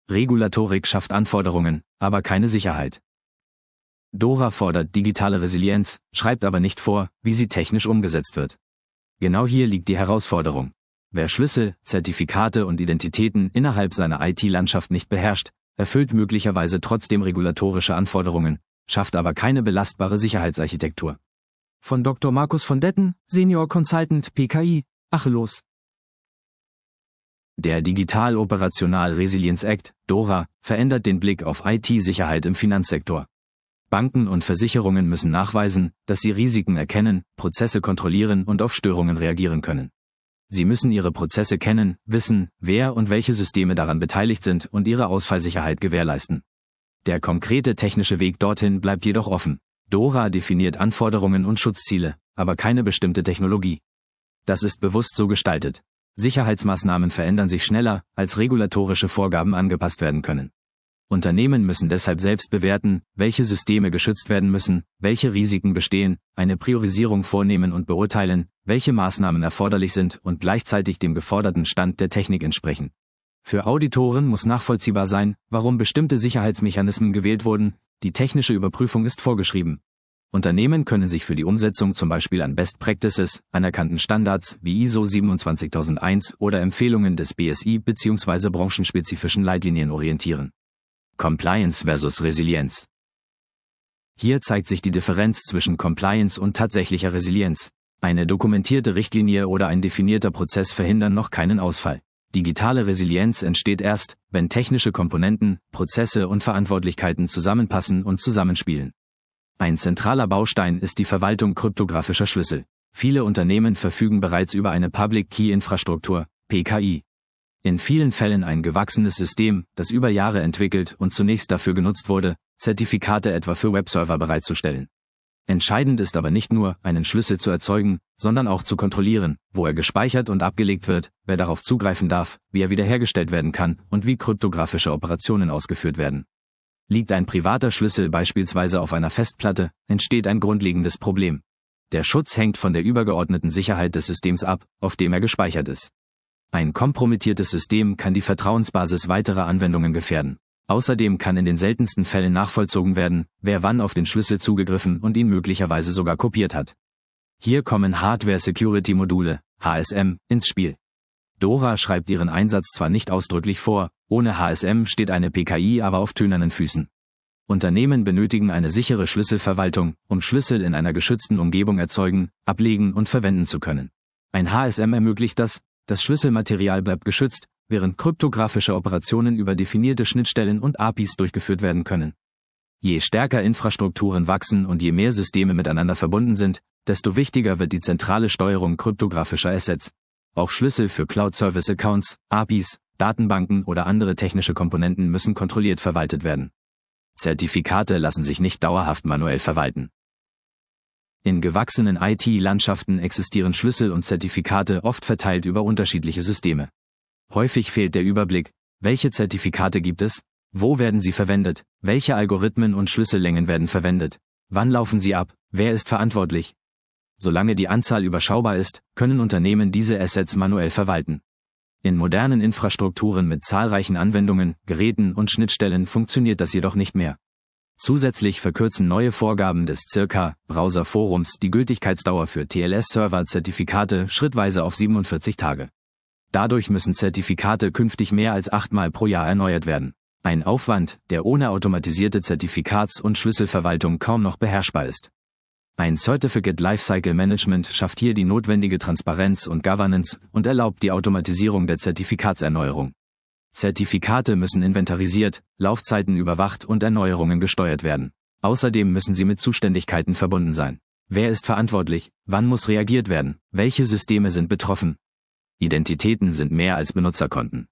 Regulatorik schafft Anforderungen, aber keine Sicherheit. DORA fordert digitale Resilienz, schreibt aber nicht vor, wie sie technisch umgesetzt wird. Genau hier liegt die Herausforderung. Wer Schlüssel, Zertifikate und Identitäten innerhalb seiner IT-Landschaft nicht beherrscht, erfüllt möglicherweise trotzdem regulatorische Anforderungen, schafft aber keine belastbare Sicherheitsarchitektur. Von Dr. Markus von Detten, Senior Consultant PKI, Acheloos. Der Digital Operational Resilience Act, DORA, verändert den Blick auf IT-Sicherheit im Finanzsektor. Banken und Versicherungen müssen nachweisen, dass sie Risiken erkennen, Prozesse kontrollieren und auf Störungen reagieren können. Sie müssen ihre Prozesse kennen, wissen, wer und welche Systeme daran beteiligt sind und ihre Ausfallsicherheit gewährleisten. Der konkrete technische Weg dorthin bleibt jedoch offen. DORA definiert Anforderungen und Schutzziele, aber keine bestimmte Technologie. Das ist bewusst so gestaltet. Sicherheitsmaßnahmen verändern sich schneller, als regulatorische Vorgaben angepasst werden können. Unternehmen müssen deshalb selbst bewerten, welche Systeme geschützt werden müssen, welche Risiken bestehen, eine Priorisierung vornehmen und beurteilen, welche Maßnahmen erforderlich sind und gleichzeitig dem geforderten Stand der Technik entsprechen. Für Auditoren muss nachvollziehbar sein, warum bestimmte Sicherheitsmechanismen gewählt wurden, die technische Überprüfung ist vorgeschrieben. Unternehmen können sich für die Umsetzung zum Beispiel an Best Practices, anerkannten Standards wie ISO 27001 oder Empfehlungen des BSI bzw. branchenspezifischen Leitlinien orientieren. Compliance versus Resilienz. Hier zeigt sich die Differenz zwischen Compliance und tatsächlicher Resilienz. Eine dokumentierte Richtlinie oder ein definierter Prozess verhindern noch keinen Ausfall. Digitale Resilienz entsteht erst, wenn technische Komponenten, Prozesse und Verantwortlichkeiten zusammenpassen und zusammenspielen. Ein zentraler Baustein ist die Verwaltung kryptografischer Schlüssel. Viele Unternehmen verfügen bereits über eine Public Key Infrastruktur, PKI. In vielen Fällen ein gewachsenes System, das über Jahre entwickelt und zunächst dafür genutzt wurde, Zertifikate etwa für Webserver bereitzustellen. Entscheidend ist aber nicht nur, einen Schlüssel zu erzeugen, sondern auch zu kontrollieren, wo er gespeichert und abgelegt wird, wer darauf zugreifen darf, wie er wiederhergestellt werden kann und wie kryptografische Operationen ausgeführt werden. Liegt ein privater Schlüssel beispielsweise auf einer Festplatte, entsteht ein grundlegendes Problem. Der Schutz hängt von der übergeordneten Sicherheit des Systems ab, auf dem er gespeichert ist. Ein kompromittiertes System kann die Vertrauensbasis weiterer Anwendungen gefährden. Außerdem kann in den seltensten Fällen nachvollzogen werden, wer wann auf den Schlüssel zugegriffen und ihn möglicherweise sogar kopiert hat. Hier kommen Hardware-Security-Module, HSM, ins Spiel. DORA schreibt ihren Einsatz zwar nicht ausdrücklich vor, ohne HSM steht eine PKI aber auf tönernen Füßen. Unternehmen benötigen eine sichere Schlüsselverwaltung, um Schlüssel in einer geschützten Umgebung erzeugen, ablegen und verwenden zu können. Ein HSM ermöglicht das Schlüsselmaterial bleibt geschützt, während kryptografische Operationen über definierte Schnittstellen und APIs durchgeführt werden können. Je stärker Infrastrukturen wachsen und je mehr Systeme miteinander verbunden sind, desto wichtiger wird die zentrale Steuerung kryptografischer Assets. Auch Schlüssel für Cloud-Service-Accounts, APIs, Datenbanken oder andere technische Komponenten müssen kontrolliert verwaltet werden. Zertifikate lassen sich nicht dauerhaft manuell verwalten. In gewachsenen IT-Landschaften existieren Schlüssel und Zertifikate oft verteilt über unterschiedliche Systeme. Häufig fehlt der Überblick, welche Zertifikate gibt es, wo werden sie verwendet, welche Algorithmen und Schlüssellängen werden verwendet, wann laufen sie ab, wer ist verantwortlich. Solange die Anzahl überschaubar ist, können Unternehmen diese Assets manuell verwalten. In modernen Infrastrukturen mit zahlreichen Anwendungen, Geräten und Schnittstellen funktioniert das jedoch nicht mehr. Zusätzlich verkürzen neue Vorgaben des Browser-Forums die Gültigkeitsdauer für TLS-Server-Zertifikate schrittweise auf 47 Tage. Dadurch müssen Zertifikate künftig mehr als 8-mal pro Jahr erneuert werden. Ein Aufwand, der ohne automatisierte Zertifikats- und Schlüsselverwaltung kaum noch beherrschbar ist. Ein Certificate Lifecycle Management schafft hier die notwendige Transparenz und Governance und erlaubt die Automatisierung der Zertifikatserneuerung. Zertifikate müssen inventarisiert, Laufzeiten überwacht und Erneuerungen gesteuert werden. Außerdem müssen sie mit Zuständigkeiten verbunden sein. Wer ist verantwortlich? Wann muss reagiert werden? Welche Systeme sind betroffen? Identitäten sind mehr als Benutzerkonten.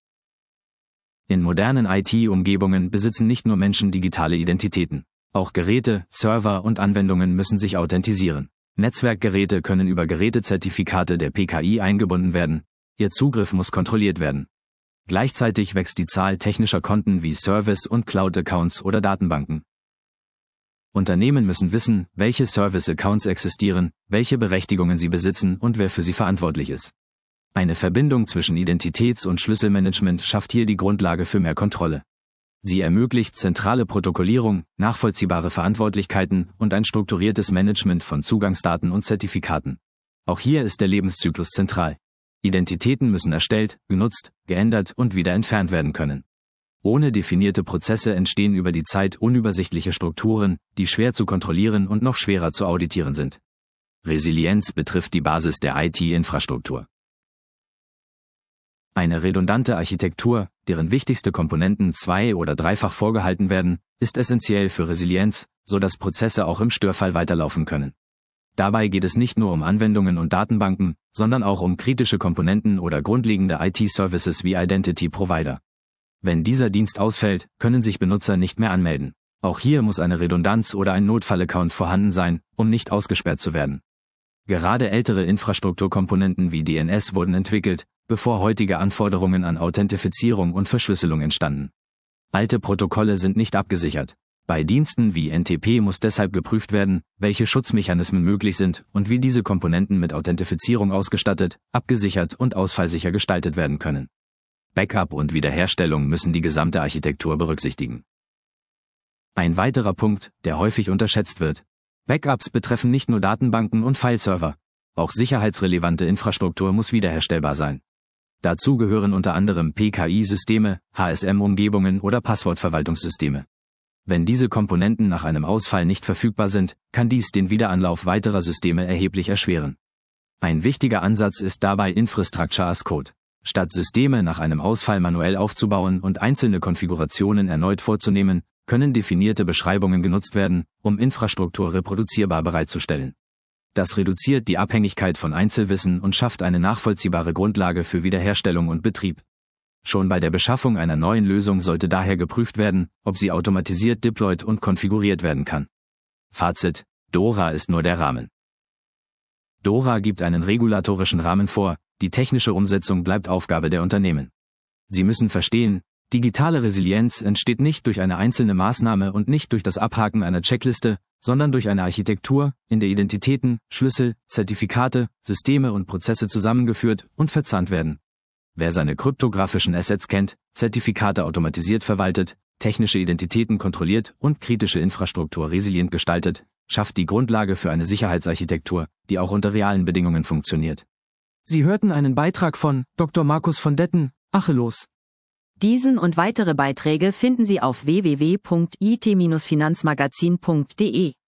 In modernen IT-Umgebungen besitzen nicht nur Menschen digitale Identitäten. Auch Geräte, Server und Anwendungen müssen sich authentisieren. Netzwerkgeräte können über Gerätezertifikate der PKI eingebunden werden. Ihr Zugriff muss kontrolliert werden. Gleichzeitig wächst die Zahl technischer Konten wie Service- und Cloud-Accounts oder Datenbanken. Unternehmen müssen wissen, welche Service-Accounts existieren, welche Berechtigungen sie besitzen und wer für sie verantwortlich ist. Eine Verbindung zwischen Identitäts- und Schlüsselmanagement schafft hier die Grundlage für mehr Kontrolle. Sie ermöglicht zentrale Protokollierung, nachvollziehbare Verantwortlichkeiten und ein strukturiertes Management von Zugangsdaten und Zertifikaten. Auch hier ist der Lebenszyklus zentral. Identitäten müssen erstellt, genutzt, geändert und wieder entfernt werden können. Ohne definierte Prozesse entstehen über die Zeit unübersichtliche Strukturen, die schwer zu kontrollieren und noch schwerer zu auditieren sind. Resilienz betrifft die Basis der IT-Infrastruktur. Eine redundante Architektur, deren wichtigste Komponenten zwei- oder dreifach vorgehalten werden, ist essentiell für Resilienz, sodass Prozesse auch im Störfall weiterlaufen können. Dabei geht es nicht nur um Anwendungen und Datenbanken, sondern auch um kritische Komponenten oder grundlegende IT-Services wie Identity Provider. Wenn dieser Dienst ausfällt, können sich Benutzer nicht mehr anmelden. Auch hier muss eine Redundanz oder ein Notfallaccount vorhanden sein, um nicht ausgesperrt zu werden. Gerade ältere Infrastrukturkomponenten wie DNS wurden entwickelt, bevor heutige Anforderungen an Authentifizierung und Verschlüsselung entstanden. Alte Protokolle sind nicht abgesichert. Bei Diensten wie NTP muss deshalb geprüft werden, welche Schutzmechanismen möglich sind und wie diese Komponenten mit Authentifizierung ausgestattet, abgesichert und ausfallsicher gestaltet werden können. Backup und Wiederherstellung müssen die gesamte Architektur berücksichtigen. Ein weiterer Punkt, der häufig unterschätzt wird: Backups betreffen nicht nur Datenbanken und Fileserver. Auch sicherheitsrelevante Infrastruktur muss wiederherstellbar sein. Dazu gehören unter anderem PKI-Systeme, HSM-Umgebungen oder Passwortverwaltungssysteme. Wenn diese Komponenten nach einem Ausfall nicht verfügbar sind, kann dies den Wiederanlauf weiterer Systeme erheblich erschweren. Ein wichtiger Ansatz ist dabei Infrastructure as Code. Statt Systeme nach einem Ausfall manuell aufzubauen und einzelne Konfigurationen erneut vorzunehmen, können definierte Beschreibungen genutzt werden, um Infrastruktur reproduzierbar bereitzustellen. Das reduziert die Abhängigkeit von Einzelwissen und schafft eine nachvollziehbare Grundlage für Wiederherstellung und Betrieb. Schon bei der Beschaffung einer neuen Lösung sollte daher geprüft werden, ob sie automatisiert deployed und konfiguriert werden kann. Fazit: DORA ist nur der Rahmen. DORA gibt einen regulatorischen Rahmen vor, die technische Umsetzung bleibt Aufgabe der Unternehmen. Sie müssen verstehen, digitale Resilienz entsteht nicht durch eine einzelne Maßnahme und nicht durch das Abhaken einer Checkliste, sondern durch eine Architektur, in der Identitäten, Schlüssel, Zertifikate, Systeme und Prozesse zusammengeführt und verzahnt werden. Wer seine kryptografischen Assets kennt, Zertifikate automatisiert verwaltet, technische Identitäten kontrolliert und kritische Infrastruktur resilient gestaltet, schafft die Grundlage für eine Sicherheitsarchitektur, die auch unter realen Bedingungen funktioniert. Sie hörten einen Beitrag von Dr. Markus von Detten, Achelos. Diesen und weitere Beiträge finden Sie auf www.it-finanzmagazin.de.